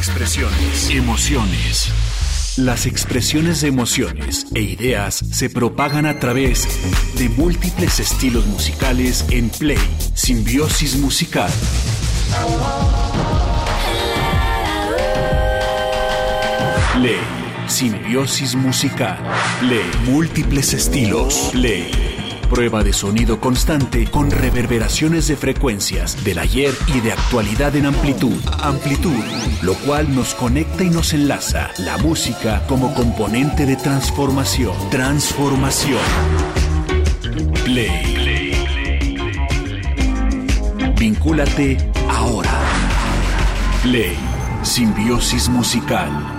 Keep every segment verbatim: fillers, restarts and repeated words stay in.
expresiones, emociones. Las expresiones de emociones e ideas se propagan a través de múltiples estilos musicales en Play Simbiosis Musical. Play Simbiosis Musical. Play múltiples estilos. Play. Prueba de sonido constante con reverberaciones de frecuencias del ayer y de actualidad en amplitud. Amplitud, lo cual nos conecta y nos enlaza. La música como componente de transformación. Transformación. Play. Vincúlate ahora. Play Simbiosis Musical.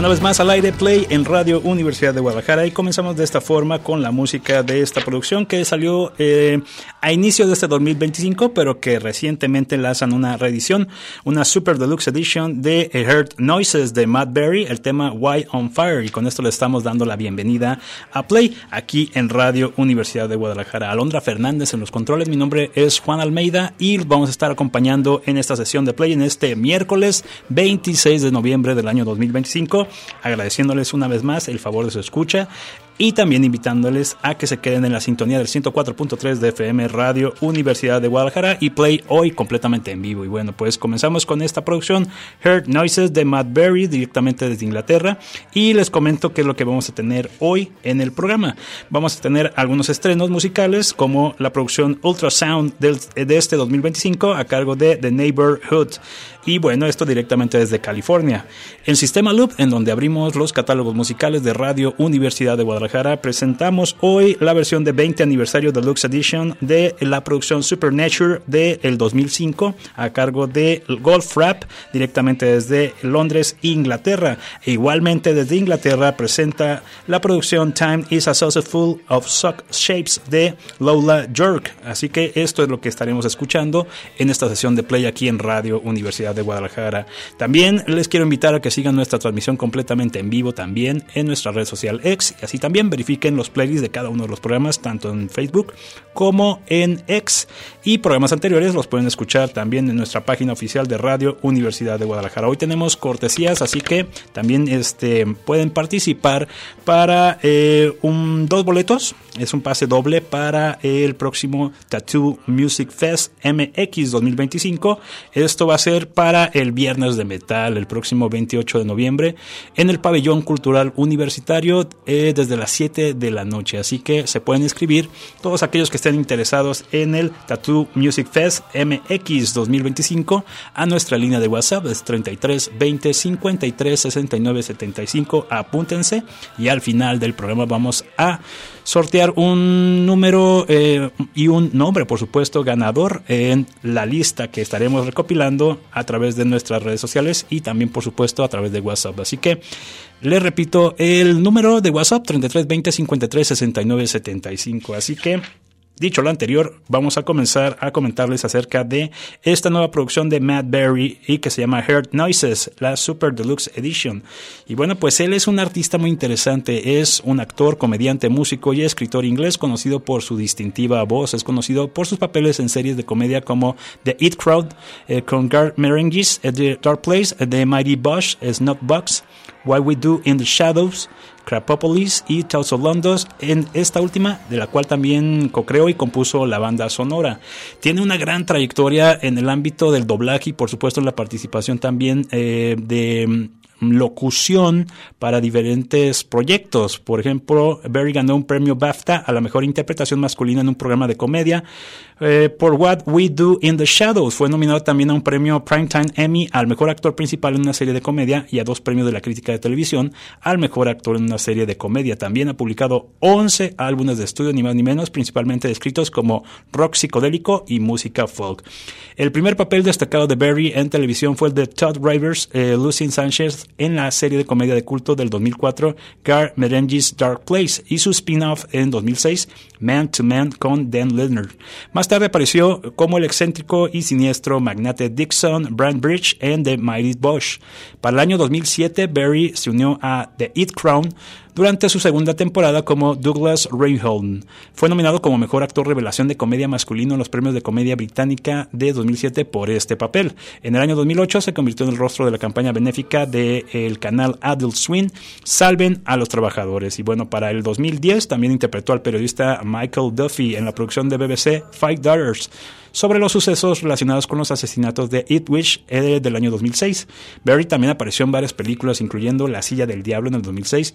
Una vez más al aire, Play en Radio Universidad de Guadalajara, y comenzamos de esta forma con la música de esta producción que salió eh, a inicio de este dos mil veinticinco, pero que recientemente lanzan una reedición, una Super Deluxe Edition de Heard Noises de Matt Berry, el tema Why on Fire, y con esto le estamos dando la bienvenida a Play aquí en Radio Universidad de Guadalajara. Alondra Fernández en los controles, mi nombre es Juan Almeida y vamos a estar acompañando en esta sesión de Play en este miércoles veintiséis de noviembre del año dos mil veinticinco, agradeciéndoles una vez más el favor de su escucha y también invitándoles a que se queden en la sintonía del ciento cuatro punto tres de F M Radio Universidad de Guadalajara y Play hoy completamente en vivo. Y bueno, pues comenzamos con esta producción Heard Noises de Matt Berry directamente desde Inglaterra, y les comento qué es lo que vamos a tener hoy en el programa. Vamos a tener algunos estrenos musicales como la producción Ultrasound del, de este dos mil veinticinco a cargo de The Neighborhood, y bueno, esto directamente desde California. En Sistema Loop, en donde abrimos los catálogos musicales de Radio Universidad de Guadalajara, presentamos hoy la versión de veinte aniversario Deluxe Edition de la producción Supernature del dos mil cinco a cargo de Golf Rap directamente desde Londres, Inglaterra. E igualmente desde Inglaterra presenta la producción Time is a Saucer Full of Sock Shapes de Lola York. Así que esto es lo que estaremos escuchando en esta sesión de Play aquí en Radio Universidad de Guadalajara. También les quiero invitar a que sigan nuestra transmisión completamente en vivo también en nuestra red social X, y así también verifiquen los playlists de cada uno de los programas tanto en Facebook como en X, y programas anteriores los pueden escuchar también en nuestra página oficial de Radio Universidad de Guadalajara. Hoy tenemos cortesías, así que también este, pueden participar para eh, un, dos boletos, es un pase doble para el próximo Tattoo Music Fest M X dos mil veinticinco. Esto va a ser para el Viernes de Metal, el próximo veintiocho de noviembre, en el Pabellón Cultural Universitario eh, desde las siete de la noche. Así que se pueden inscribir todos aquellos que estén interesados en el Tattoo Music Fest M X dos mil veinticinco a nuestra línea de WhatsApp, es treinta y tres veinte cincuenta y tres sesenta y nueve setenta y cinco. Apúntense, y al final del programa vamos a sortear un número eh, y un nombre, por supuesto, ganador en la lista que estaremos recopilando a través de nuestras redes sociales y también, por supuesto, a través de WhatsApp. Así que les repito el número de WhatsApp, treinta y tres veinte cincuenta y tres sesenta y nueve setenta y cinco. Así que, dicho lo anterior, vamos a comenzar a comentarles acerca de esta nueva producción de Matt Berry y que se llama Heard Noises, la Super Deluxe Edition. Y bueno, pues él es un artista muy interesante, es un actor, comediante, músico y escritor inglés conocido por su distintiva voz. Es conocido por sus papeles en series de comedia como The It Crowd, eh, con Garth Marenghi, eh, The Dark Place, eh, The Mighty Bosch, Snotbox, What We Do in the Shadows, Crapopolis y Tales of London, en esta última de la cual también co-creó y compuso la banda sonora. Tiene una gran trayectoria en el ámbito del doblaje y por supuesto en la participación también eh, de locución para diferentes proyectos. Por ejemplo, Berry ganó un premio BAFTA a la mejor interpretación masculina en un programa de comedia. Eh, por What We Do in the Shadows fue nominado también a un premio Primetime Emmy al mejor actor principal en una serie de comedia y a dos premios de la crítica de televisión al mejor actor en una serie de comedia. También ha publicado once álbumes de estudio, ni más ni menos, principalmente descritos como rock psicodélico y música folk. El primer papel destacado de Berry en televisión fue el de Todd Rivers, eh, Lucien Sanchez en la serie de comedia de culto del dos mil cuatro Garth Marenghi's Dark Place, y su spin-off en dos mil seis Man to Man con Dan Leonard. Más tarde apareció como el excéntrico y siniestro magnate Dixon Brand Bridge en The Mighty Bosch. Para el año dos mil siete, Berry se unió a The It Crowd durante su segunda temporada como Douglas Reinhold. Fue nominado como mejor actor revelación de comedia masculino en los premios de comedia británica de dos mil siete por este papel. En el año dos mil ocho se convirtió en el rostro de la campaña benéfica del canal Adult Swim, Salven a los Trabajadores. Y bueno, para el dos mil diez también interpretó al periodista Michael Duffy en la producción de B B C Five Daughters sobre los sucesos relacionados con los asesinatos de Ipswich eh, del año dos mil seis. Berry también apareció en varias películas, incluyendo La Silla del Diablo en el dos mil seis y Luna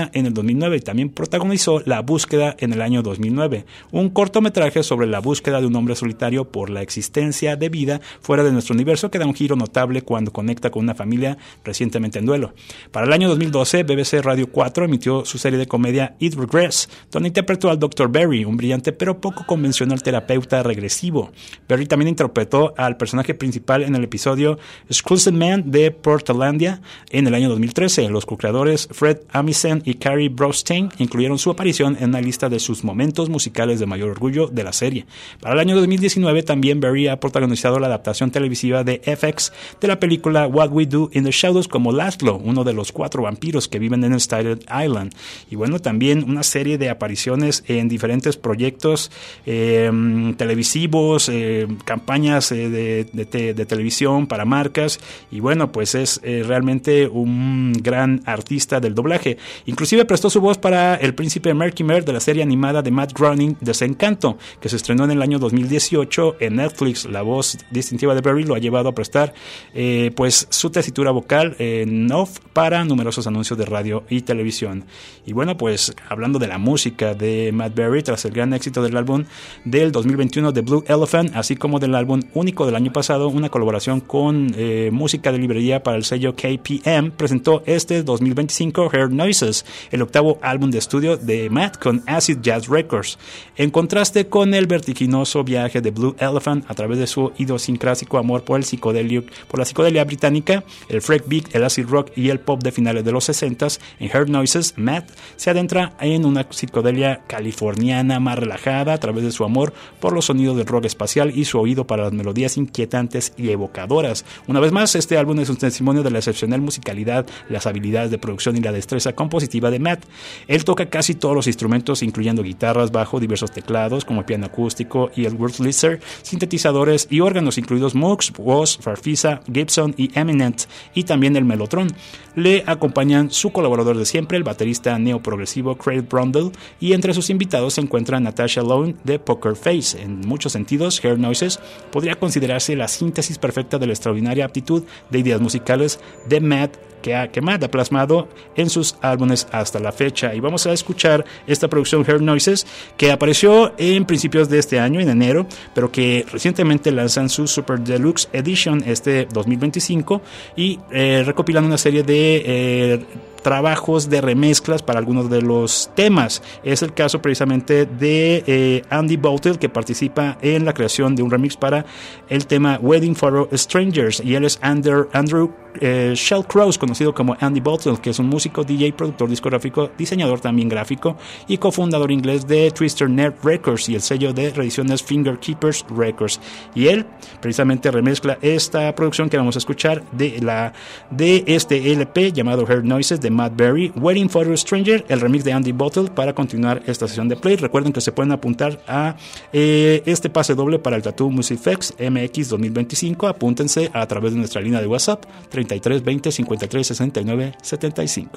Fama en el dos mil nueve y también protagonizó La Búsqueda en el año dos mil nueve, un cortometraje sobre la búsqueda de un hombre solitario por la existencia de vida fuera de nuestro universo que da un giro notable cuando conecta con una familia recientemente en duelo. Para el año dos mil doce, B B C Radio cuatro emitió su serie de comedia It Regrets, donde interpretó al doctor Barry, un brillante pero poco convencional terapeuta regresivo. Barry también interpretó al personaje principal en el episodio Exclusive Man de Portlandia en el año dos mil trece. Los co-creadores Fred Armisen y Carrie Brownstein incluyeron su aparición en una lista de sus momentos musicales de mayor orgullo de la serie. Para el año dos mil diecinueve también Barry ha protagonizado la adaptación televisiva de F X de la película What We Do in the Shadows como Laszlo, uno de los cuatro vampiros que viven en Staten Island. Y bueno, también una serie de apariciones en diferentes proyectos eh, televisivos, eh, campañas eh, de, de, de, de televisión para marcas, y bueno, pues es eh, realmente un gran artista del doblaje. Inclusive prestó su voz para el príncipe Mortimer de la serie animada de Matt Groening Desencanto, que se estrenó en el año dos mil dieciocho en Netflix. La voz distintiva de Barry lo ha llevado a prestar eh, pues su tesitura vocal en off para numerosos anuncios de radio y televisión. Y bueno, pues hablando de la música de Matt Berry, tras el gran éxito del álbum del dos mil veintiuno de Blue Elephant, así como del álbum único del año pasado, una colaboración con eh, música de librería para el sello K P M, presentó este dos mil veinticinco Heard Noises, el octavo álbum de estudio de Matt con Acid Jazz Records. En contraste con el vertiginoso viaje de Blue Elephant a través de su idiosincrásico amor por el psicodelio, por la psicodelia británica, el freak beat, el acid rock y el pop de finales de los sesentas, en Heard Noises, Matt se adentra en una psicodelia californiana más relajada a través de su amor por los sonidos del rock espacial y su oído para las melodías inquietantes y evocadoras. Una vez más, este álbum es un testimonio de la excepcional musicalidad, las habilidades de producción y la destreza compositiva de Matt. Él toca casi todos los instrumentos, incluyendo guitarras, bajo, diversos teclados como el piano acústico y el Wurlitzer, sintetizadores y órganos, incluidos Moogs, Woz, Farfisa, Gibson y Eminent, y también el Mellotron. Le acompañan su colaborador de siempre, el baterista neoprogresivo Craig Brundle, y entre sus invitados se encuentra Natasha Lone de Poker Face. En muchos sentidos, Heard Noises podría considerarse la síntesis perfecta de la extraordinaria aptitud de ideas musicales de Matt que, ha, que Matt ha plasmado en sus álbumes hasta la fecha. Y vamos a escuchar esta producción Heard Noises, que apareció en principios de este año, en enero, pero que recientemente lanzan su Super Deluxe Edition este dos mil veinticinco y eh, recopilan una serie de eh, trabajos de remezclas para algunos de los temas. Es el caso precisamente de eh, Andy Bottle, que participa en la creación de un remix para el tema Wedding for Strangers, y él es Andrew, Andrew eh, Shellcross, conocido como Andy Bottle, que es un músico, D J, productor discográfico, diseñador también gráfico y cofundador inglés de Twister Nerd Records y el sello de reediciones Finger Keepers Records. Y él precisamente remezcla esta producción que vamos a escuchar de, la, de este L P llamado Heard Noises de Matt Berry, Waiting for a Stranger, el remix de Andy Bottle, para continuar esta sesión de play. Recuerden que se pueden apuntar a eh, este pase doble para el Tattoo Music Fest M X dos mil veinticinco. Apúntense a través de nuestra línea de WhatsApp treinta y tres veinte cincuenta y tres sesenta y nueve setenta y cinco.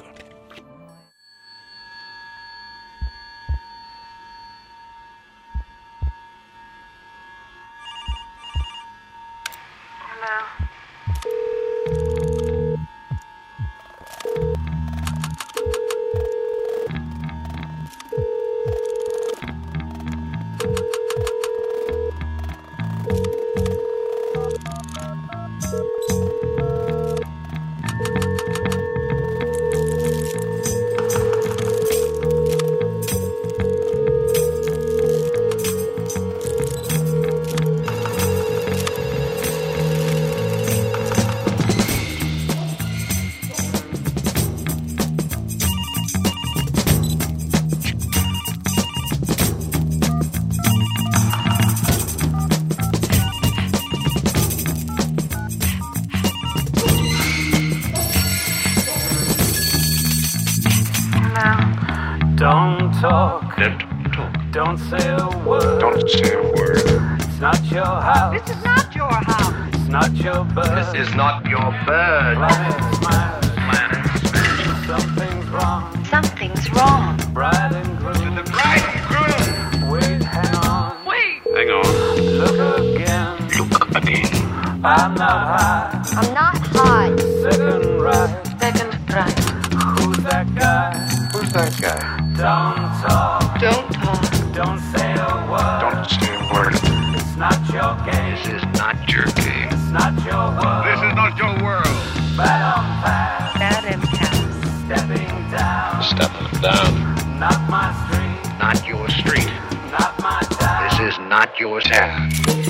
Don't talk. Don't talk. Don't say a word. Don't say a word. It's not your house. This is not your house. It's not your bird. This is not your bird. Planet smiles. Planet Smash. Something's wrong. Something's wrong. Bride and groom. The bride and groom. Wait, hang on. Wait. Hang on. Look again. Look again. I'm not high. I'm not high. Second right. Second right. Who's that guy? Who's that guy? Don't talk, Don't talk. don't say a word. Don't say a word. It's not your game, This is not your game. it's not your world. This is not your world. Bad on fast, Bad impact. stepping down. Stepping down. Not my street, Not your street. not my town. This is not your town.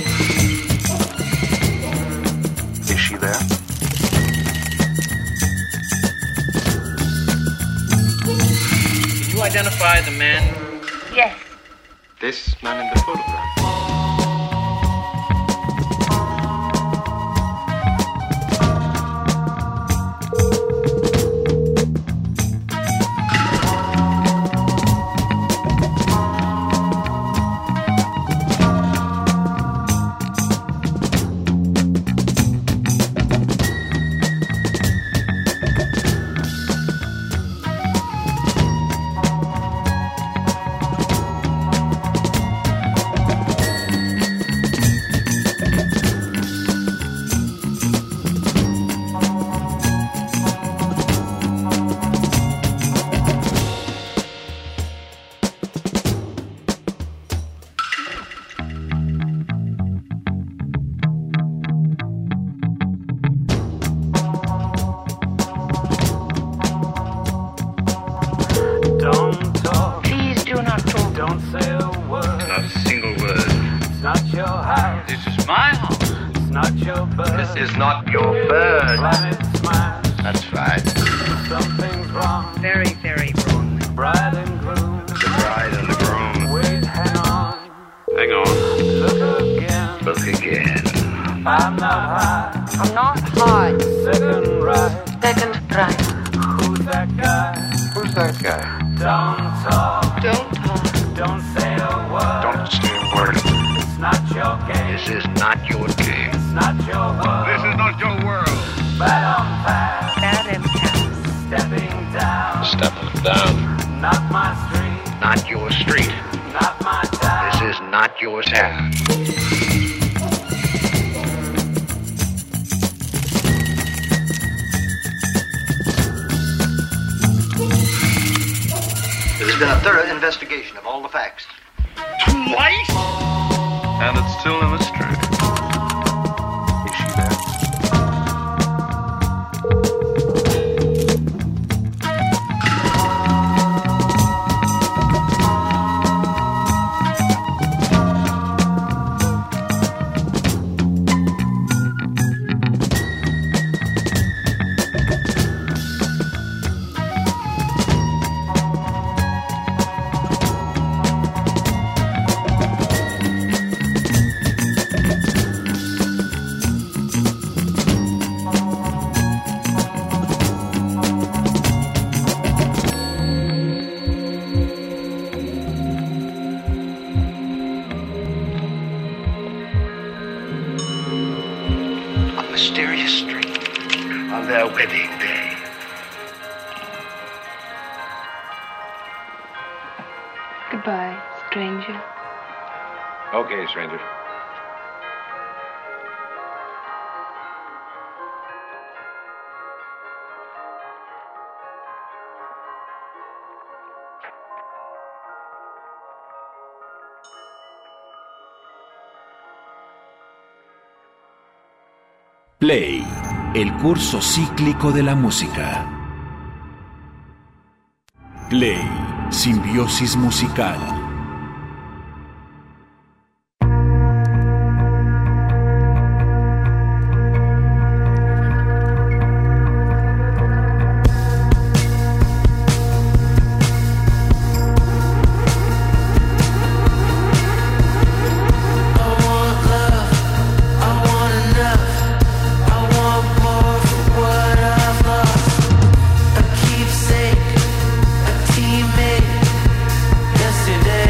Is she there? Can you identify the man? Yes. This man in the photograph. Don't talk, Please do not talk. don't say a word. Not a single word. It's not your house, This is my house. it's not your bird. This is not your bird. Planet smash, That's right. something's wrong. Very, very wrong. Bride and groom, The bride and the groom. wait, hang on. Hang on. Look again, Look again. I'm not high, I'm not hard. second right. Second right. Who's that guy? Who's that guy? Don't talk, Don't talk. don't say a word. Don't say a word. It's not your game, This is not your game. it's not your world. This is not your world. Bad on fast, Bad impact. stepping down. Stepping down. Not my street, Not your street. not my town. This is not your town. There's been a thorough investigation of all the facts. Twice? And it's still a mystery. Is she there? A mysterious string on their wedding day. Goodbye, stranger. Okay, stranger. Play, el curso cíclico de la música. Play, simbiosis musical. Yesterday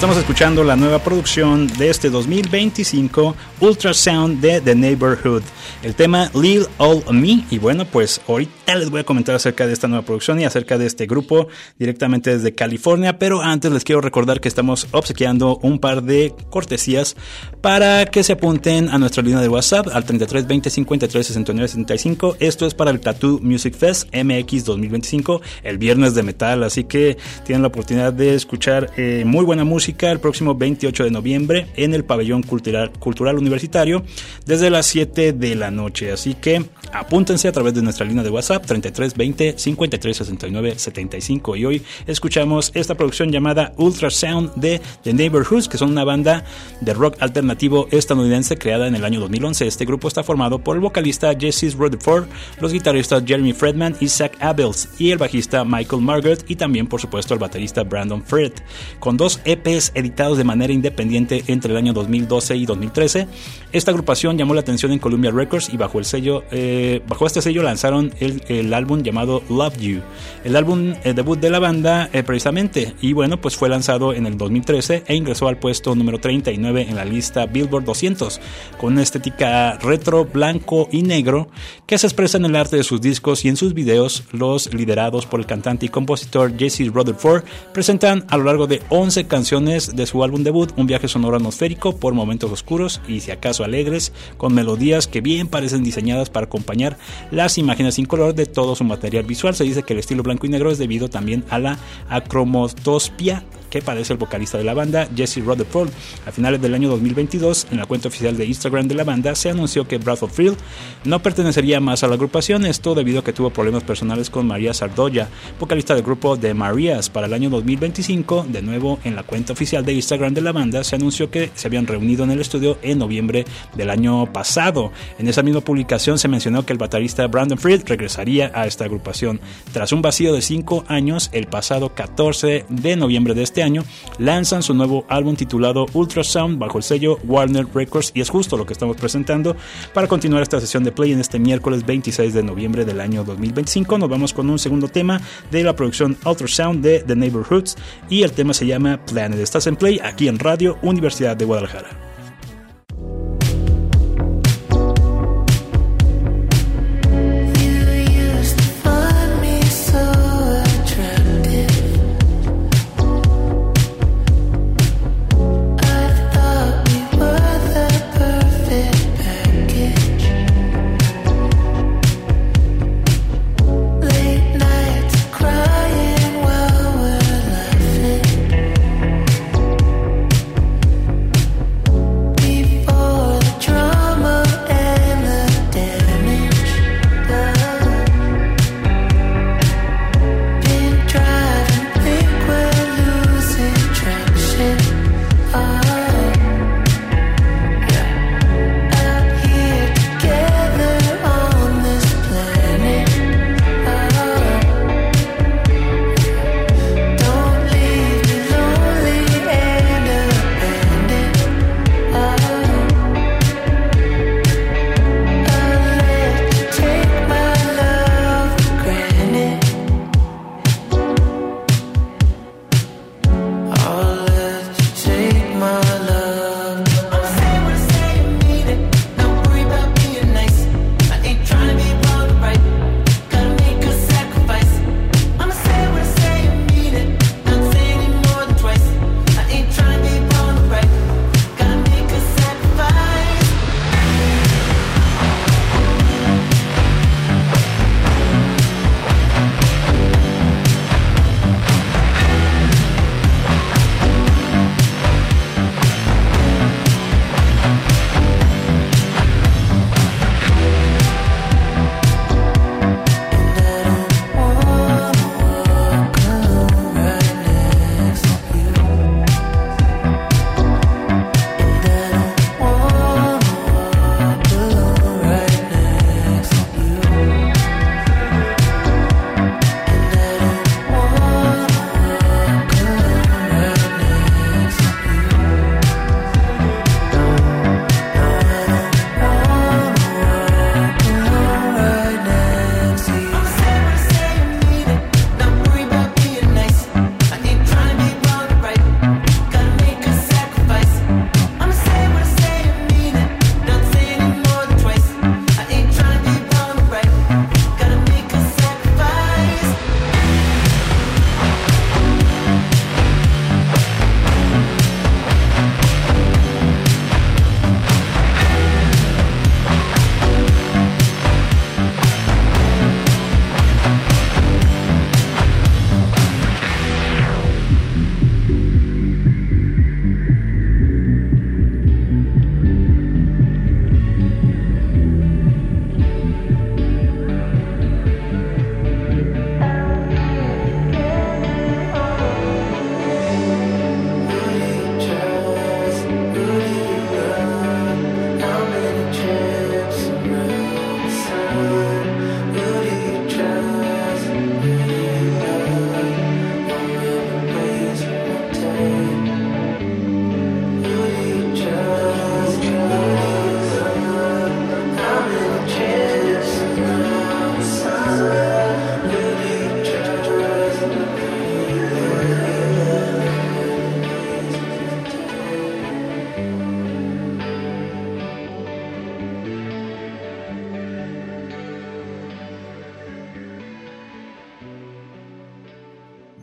Estamos escuchando la nueva producción de este dos mil veinticinco, Ultrasound de The Neighborhood, el tema Lil All Me. Y bueno, pues ahorita les voy a comentar acerca de esta nueva producción y acerca de este grupo directamente desde California, pero antes les quiero recordar que estamos obsequiando un par de cortesías para que se apunten a nuestra línea de WhatsApp al treinta y tres veinte cincuenta y tres sesenta y nueve setenta y cinco. Esto es para el Tattoo Music Fest M X dos mil veinticinco, el viernes de metal, así que tienen la oportunidad de escuchar eh, muy buena música el próximo veintiocho de noviembre en el Pabellón Cultural, Cultural Universitario desde las siete de la noche, así que apúntense a través de nuestra línea de WhatsApp treinta y tres veinte cincuenta y tres sesenta y nueve setenta y cinco. Y hoy escuchamos esta producción llamada Ultrasound de The Neighborhood, que son una banda de rock alternativo estadounidense creada en el año dos mil once. Este grupo está formado por el vocalista Jesse Rutherford, los guitarristas Jeremy Fredman y Zach Abels y el bajista Michael Margaret, y también por supuesto el baterista Brandon Fred, con dos E Pes editados de manera independiente entre el año dos mil doce y dos mil trece. Esta agrupación llamó la atención en Columbia Records y bajo el sello eh, bajo este sello lanzaron el, el álbum llamado Love You, el álbum eh, debut de la banda eh, precisamente, y bueno, pues fue lanzado en el dos mil trece e ingresó al puesto número treinta y nueve en la lista Billboard doscientos, con una estética retro, blanco y negro que se expresa en el arte de sus discos y en sus videos. Los liderados por el cantante y compositor Jesse Rutherford presentan a lo largo de once canciones de su álbum debut un viaje sonoro atmosférico por momentos oscuros y si acaso alegres, con melodías que bien parecen diseñadas para acompañar las imágenes sin color de todo su material visual. Se dice que el estilo blanco y negro es debido también a la acromotospia que padece el vocalista de la banda, Jesse Rutherford. A finales del año dos mil veintidós, en la cuenta oficial de Instagram de la banda, se anunció que Bradford Field no pertenecería más a la agrupación, esto debido a que tuvo problemas personales con María Sardoya, vocalista del grupo The Marías. Para el año dos mil veinticinco, de nuevo en la cuenta oficial de Instagram de la banda, se anunció que se habían reunido en el estudio en noviembre del año pasado. En esa misma publicación se mencionó que el baterista Brandon Fried regresaría a esta agrupación. Tras un vacío de cinco años, el pasado catorce de noviembre de este año, lanzan su nuevo álbum titulado Ultrasound bajo el sello Warner Records, y es justo lo que estamos presentando para continuar esta sesión de play en este miércoles veintiséis de noviembre del año dos mil veinticinco. Nos vamos con un segundo tema de la producción Ultrasound de The Neighborhoods y el tema se llama Planet. Estás en Play aquí en Radio Universidad de Guadalajara. Crying while we're laughing.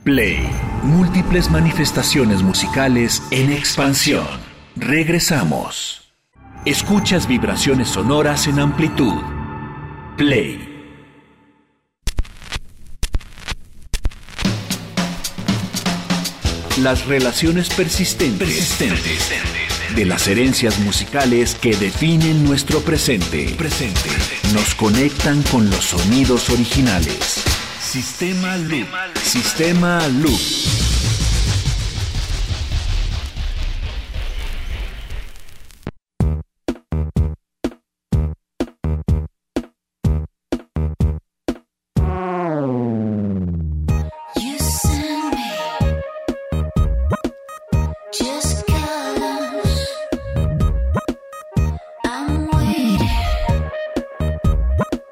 Play. Múltiples manifestaciones musicales en expansión. Regresamos. Escuchas vibraciones sonoras en amplitud. Play. Las relaciones persistentes, persistentes de las herencias musicales que definen nuestro presente, presente, nos conectan con los sonidos originales. Sistema Loop. Sistema Loop.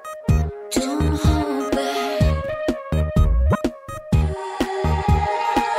Don't hold back.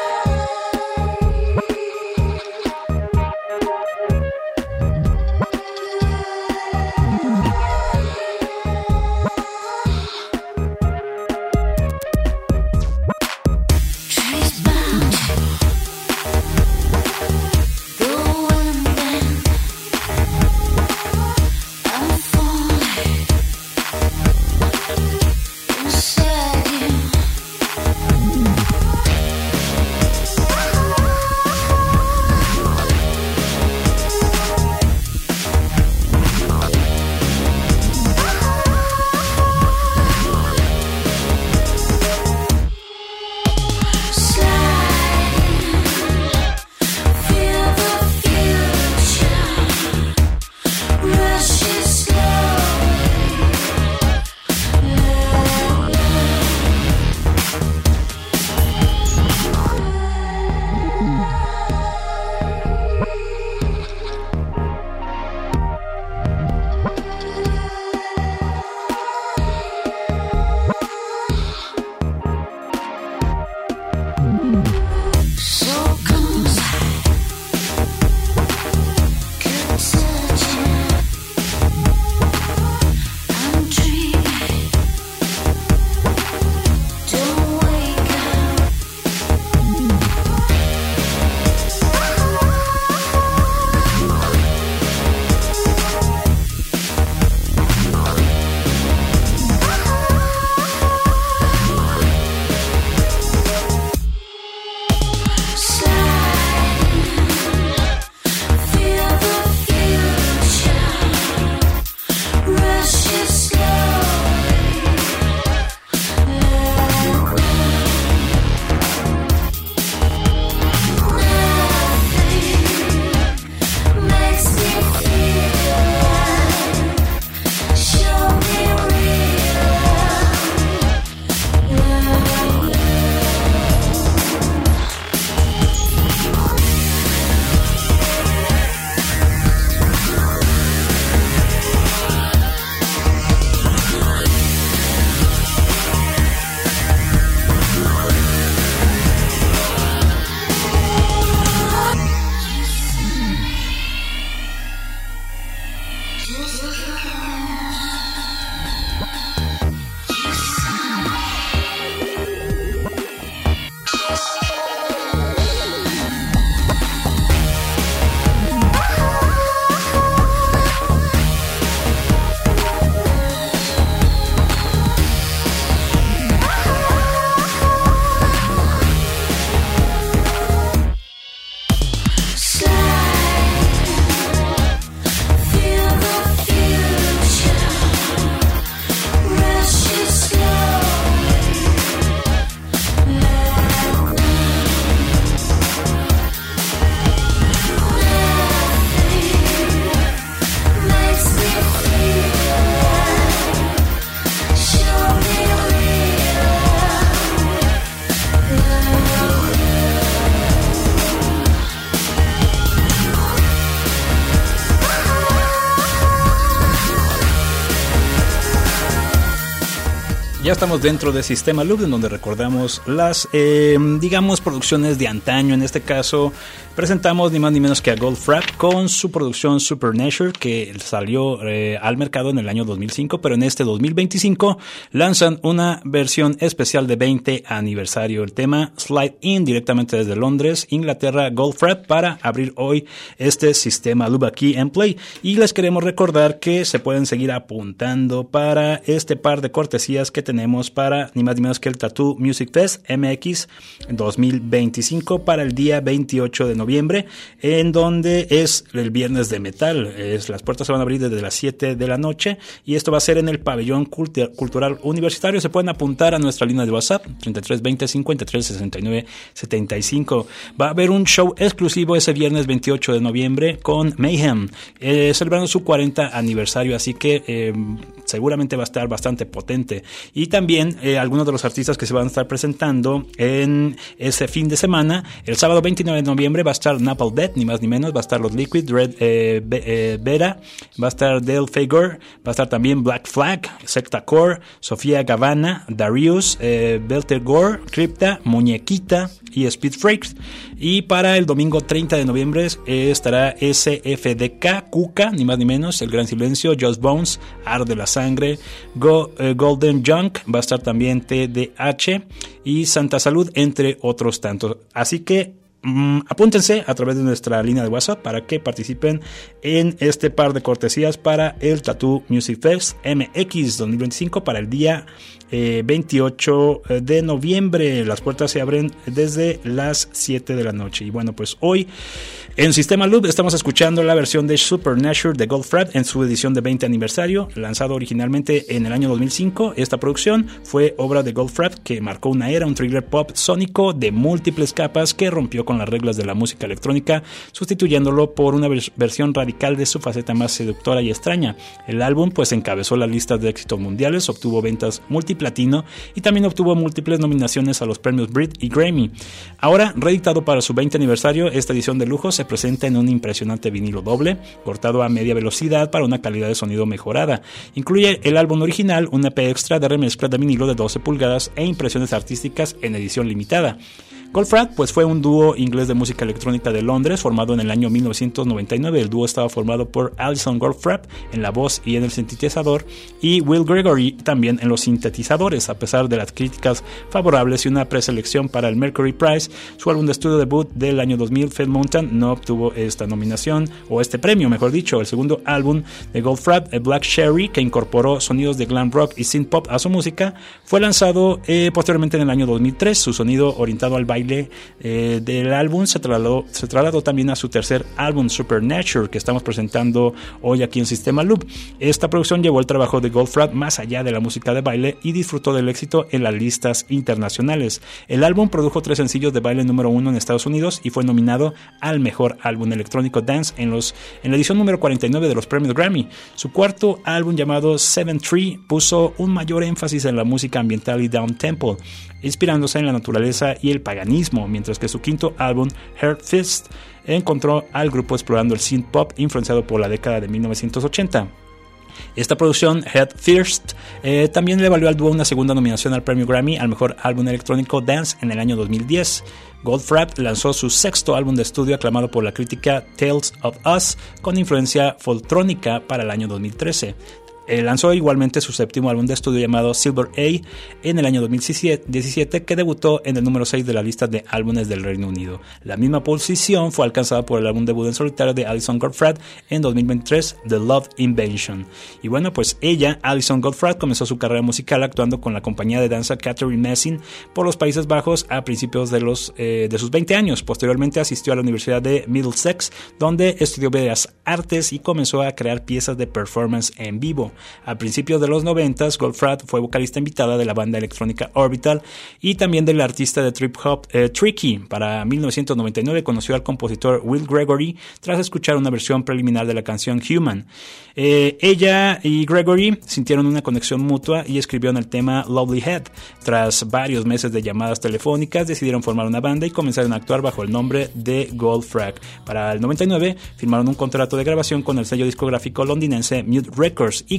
Ya estamos dentro de Sistema Loop, en donde recordamos las, eh, digamos, producciones de antaño. En este caso, presentamos ni más ni menos que a Goldfrapp con su producción Supernatural, que salió eh, al mercado en el año dos mil cinco, pero en este dos mil veinticinco lanzan una versión especial de veinte aniversario. El tema Slide In, directamente desde Londres, Inglaterra, Goldfrapp, para abrir hoy este Sistema Loop aquí en Play. Y les queremos recordar que se pueden seguir apuntando para este par de cortesías que tenemos para ni más ni menos que el Tattoo Music Fest M X dos mil veinticinco para el día veintiocho de noviembre, en donde es el viernes de metal. Es, las puertas se van a abrir desde las siete de la noche y esto va a ser en el Pabellón Culti- Cultural Universitario. Se pueden apuntar a nuestra línea de WhatsApp treinta y tres veinte cincuenta y tres sesenta y nueve setenta y cinco. Va a haber un show exclusivo ese viernes veintiocho de noviembre con Mayhem, eh, celebrando su cuarenta aniversario, así que eh, seguramente va a estar bastante potente. Y también eh, algunos de los artistas que se van a estar presentando en ese fin de semana. El sábado veintinueve de noviembre va a estar Napalm Death, ni más ni menos. Va a estar los Liquid, Red eh, Be- eh, Vera, va a estar Dale Fagor, va a estar también Black Flag, Secta Core, Sofía Gavana, Darius, eh, Beltegor, Crypta, Muñequita y Speed Freaks. Y para el domingo treinta de noviembre eh, estará S F D K, Kuka, ni más ni menos, El Gran Silencio, Just Bones, Arde la Sangre, Go, eh, Golden Junk, va a estar también T D H y Santa Salud, entre otros tantos. Así que mm, apúntense a través de nuestra línea de WhatsApp para que participen en este par de cortesías para el Tattoo Music Fest M X dos mil veinticinco para el día Eh, veintiocho de noviembre. Las puertas se abren desde las siete de la noche. Y bueno, pues hoy en Sistema Loop estamos escuchando la versión de Supernatural de Goldfrapp en su edición de veinte aniversario, lanzado originalmente en el año dos mil cinco. Esta producción fue obra de Goldfrapp, que marcó una era, un thriller pop sónico de múltiples capas que rompió con las reglas de la música electrónica, sustituyéndolo por una vers- versión radical de su faceta más seductora y extraña. El álbum pues encabezó las listas de éxitos mundiales, obtuvo ventas múltiples platino y también obtuvo múltiples nominaciones a los premios Brit y Grammy. Ahora, reeditado para su veinte aniversario, esta edición de lujo se presenta en un impresionante vinilo doble, cortado a media velocidad para una calidad de sonido mejorada. Incluye el álbum original, un E P extra de remezcla de vinilo de doce pulgadas e impresiones artísticas en edición limitada. Goldfrapp pues fue un dúo inglés de música electrónica de Londres formado en el año mil novecientos noventa y nueve. El dúo estaba formado por Alison Goldfrapp en la voz y en el sintetizador y Will Gregory también en los sintetizadores. A pesar de las críticas favorables y una preselección para el Mercury Prize, su álbum de estudio debut del año dos mil, Fed Mountain, no obtuvo esta nominación o este premio, mejor dicho. El segundo álbum de Goldfrapp, Black Cherry, que incorporó sonidos de glam rock y synth pop a su música, fue lanzado eh, posteriormente en el año dos mil tres. Su sonido orientado al baile Eh, del álbum se trasladó, se trasladó también a su tercer álbum Supernatural, que estamos presentando hoy aquí en Sistema Loop. Esta producción llevó el trabajo de Goldfrapp más allá de la música de baile y disfrutó del éxito en las listas internacionales. El álbum produjo tres sencillos de baile número uno en Estados Unidos y fue nominado al mejor álbum electrónico dance en, los, en la edición número cuarenta y nueve de los premios Grammy. Su cuarto álbum, llamado Seven Tree, puso un mayor énfasis en la música ambiental y downtempo, inspirándose en la naturaleza y el paganismo, mientras que su quinto álbum, Heart Fist, encontró al grupo explorando el synth pop influenciado por la década de mil novecientos ochenta. Esta producción, Head First, eh, también le valió al dúo una segunda nominación al premio Grammy al mejor álbum electrónico dance en el año dos mil diez. Goldfrapp lanzó su sexto álbum de estudio aclamado por la crítica, Tales of Us, con influencia foltrónica para el año dos mil trece. Eh, lanzó igualmente su séptimo álbum de estudio llamado Silver A en el año dos mil diecisiete, que debutó en el número seis de la lista de álbumes del Reino Unido. La misma posición fue alcanzada por el álbum debut en solitario de Alison Goldfrapp en dos mil veintitrés, The Love Invention. Y bueno, pues ella, Alison Goldfrapp, comenzó su carrera musical actuando con la compañía de danza Catherine Messing por los Países Bajos a principios de, los, eh, de sus veinte años. Posteriormente asistió a la Universidad de Middlesex, donde estudió Bellas Artes y comenzó a crear piezas de performance en vivo. A principios de los noventas, Goldfrapp fue vocalista invitada de la banda electrónica Orbital y también del artista de trip hop eh, Tricky. Para mil novecientos noventa y nueve conoció al compositor Will Gregory tras escuchar una versión preliminar de la canción Human. Eh, ella y Gregory sintieron una conexión mutua y escribieron el tema Lovely Head. Tras varios meses de llamadas telefónicas, decidieron formar una banda y comenzaron a actuar bajo el nombre de Goldfrapp. Para el noventa y nueve firmaron un contrato de grabación con el sello discográfico londinense Mute Records y grabaron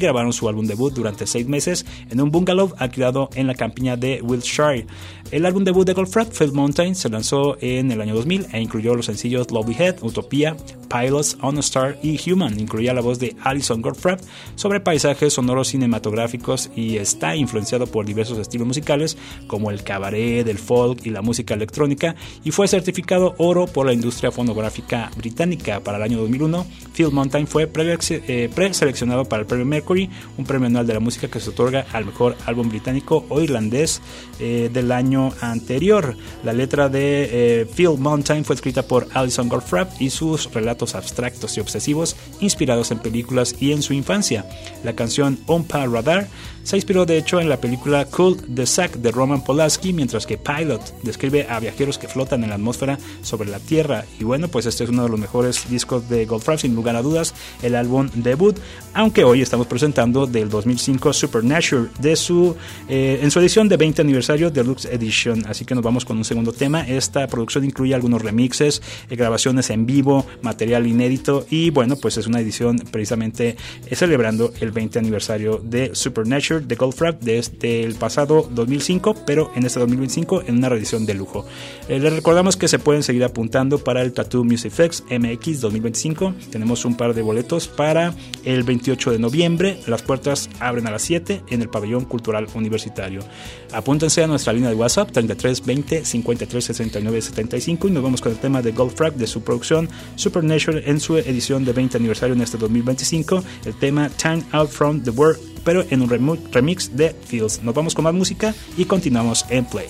grabaron su álbum debut durante seis meses en un bungalow alquilado en la campiña de Wiltshire. El álbum debut de Goldfrapp, Field Mountain, se lanzó en el año dos mil e incluyó los sencillos Lovely Head, Utopia, Pilots, On a Star y Human. Incluía la voz de Alison Goldfrapp sobre paisajes sonoros cinematográficos y está influenciado por diversos estilos musicales como el cabaret, el folk y la música electrónica, y fue certificado oro por la industria fonográfica británica. Para el año dos mil uno, Field Mountain fue preseleccionado para el premio Mercury, un premio anual de la música que se otorga al mejor álbum británico o irlandés eh, del año anterior. La letra de eh, Field Mountain fue escrita por Alison Goldfrapp y sus relatos abstractos y obsesivos inspirados en películas y en su infancia. La canción Ompa Radar se inspiró de hecho en la película Cool the Sack de Roman Polanski, mientras que Pilot describe a viajeros que flotan en la atmósfera sobre la Tierra. Y bueno, pues este es uno de los mejores discos de Goldfrapp, sin lugar a dudas, el álbum debut, aunque hoy estamos presentando del dos mil cinco Supernatural de su, eh, en su edición de veinte aniversario Deluxe Edition. Así que nos vamos con un segundo tema. Esta producción incluye algunos remixes, eh, grabaciones en vivo, material inédito, y bueno, pues es una edición precisamente eh, celebrando el veinte aniversario de Supernatural de Goldfrapp desde el pasado dos mil cinco, pero en este dos mil veinticinco en una reedición de lujo. Eh, les recordamos que se pueden seguir apuntando para el Tattoo Music Fest M X dos mil veinticinco. Tenemos un par de boletos para el veintiocho de noviembre. Las puertas abren a las siete en el Pabellón Cultural Universitario. Apúntense a nuestra línea de WhatsApp treinta y tres veinte cincuenta y tres sesenta y nueve setenta y cinco y nos vamos con el tema de Goldfrapp de su producción Supernatural en su edición de veinte aniversario en este dos mil veinticinco, el tema Time Out From The World, pero en un remix de Fields. Nos vamos con más música y continuamos en Play.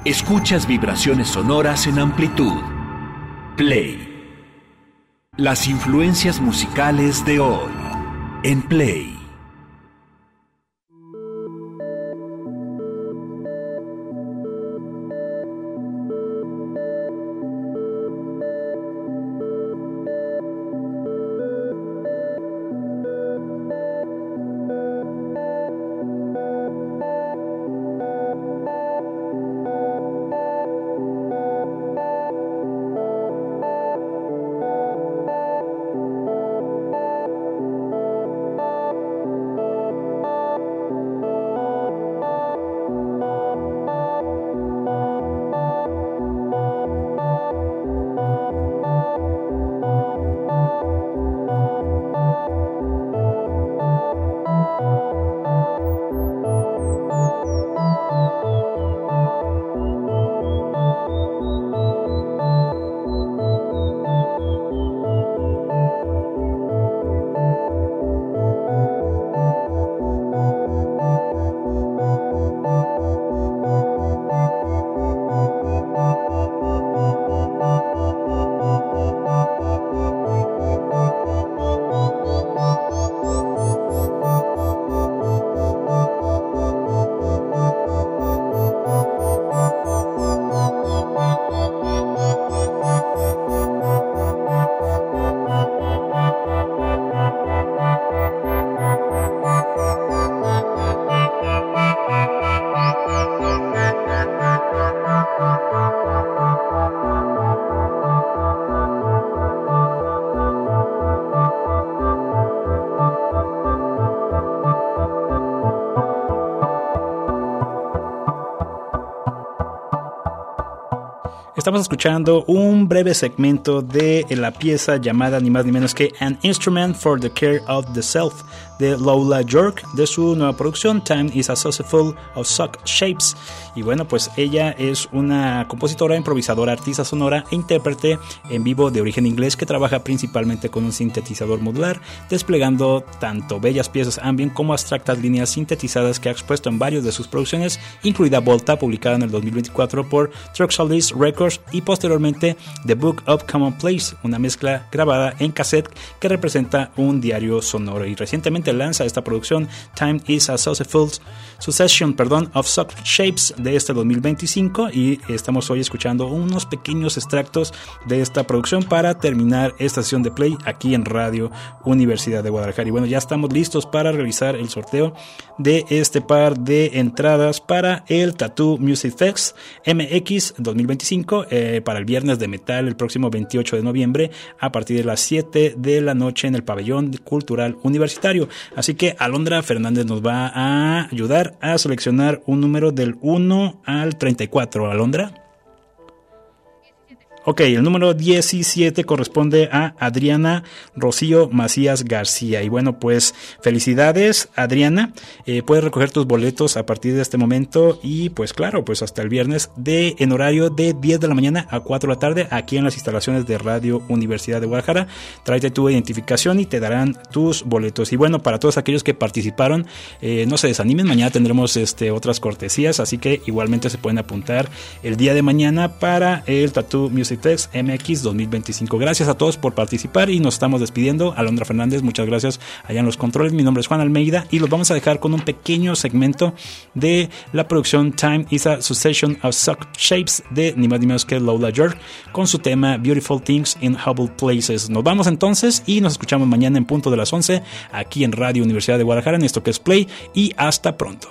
Escuchas vibraciones sonoras en amplitud. Play. Las influencias musicales de hoy en Play. Estamos escuchando un breve segmento de la pieza llamada ni más ni menos que An Instrument for the Care of the Self de Lola York, de su nueva producción Time is a Saucerful of Sock Shapes. Y bueno, pues ella es una compositora, improvisadora, artista sonora e intérprete en vivo de origen inglés que trabaja principalmente con un sintetizador modular, desplegando tanto bellas piezas ambient como abstractas líneas sintetizadas que ha expuesto en varias de sus producciones, incluida Volta, publicada en el dos mil veinticuatro por Truxalis Records, y posteriormente The Book of Commonplace, una mezcla grabada en cassette que representa un diario sonoro. Y recientemente lanza esta producción Time is a Saucerful Succession perdón, of Sock Shapes de este dos mil veinticinco, y estamos hoy escuchando unos pequeños extractos de esta producción para terminar esta sesión de Play aquí en Radio Universidad de Guadalajara. Y bueno, ya estamos listos para realizar el sorteo de este par de entradas para el Tattoo Music Fest M X dos mil veinticinco eh, para el Viernes de Metal el próximo veintiocho de noviembre a partir de las siete de la noche en el Pabellón Cultural Universitario. Así que Alondra Fernández nos va a ayudar a seleccionar un número del uno al treinta y cuatro. Alondra. Ok, el número diecisiete corresponde a Adriana Rocío Macías García. Y bueno, pues felicidades, Adriana. Eh, puedes recoger tus boletos a partir de este momento y pues claro, pues hasta el viernes de en horario de diez de la mañana a cuatro de la tarde aquí en las instalaciones de Radio Universidad de Guadalajara. Tráete tu identificación y te darán tus boletos. Y bueno, para todos aquellos que participaron, eh, no se desanimen, mañana tendremos este, otras cortesías, así que igualmente se pueden apuntar el día de mañana para el Tattoo Music Fest M X dos mil veinticinco. Gracias a todos por participar y nos estamos despidiendo. Alondra Fernández, muchas gracias allá en los controles. Mi nombre es Juan Almeida y los vamos a dejar con un pequeño segmento de la producción Time is a Succession of Sock Shapes de ni más ni menos que Lola York con su tema Beautiful Things in Hubble Places. Nos vamos entonces y nos escuchamos mañana en punto de las once aquí en Radio Universidad de Guadalajara en esto que es Play, y hasta pronto.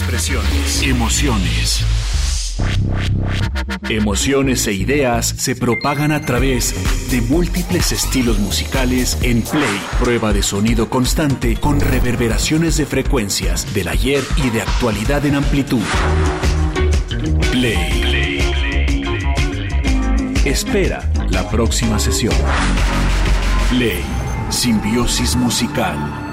expresiones, emociones. Emociones e ideas se propagan a través de múltiples estilos musicales en Play, prueba de sonido constante con reverberaciones de frecuencias del ayer y de actualidad en amplitud. Play. Espera la próxima sesión. Play, simbiosis musical.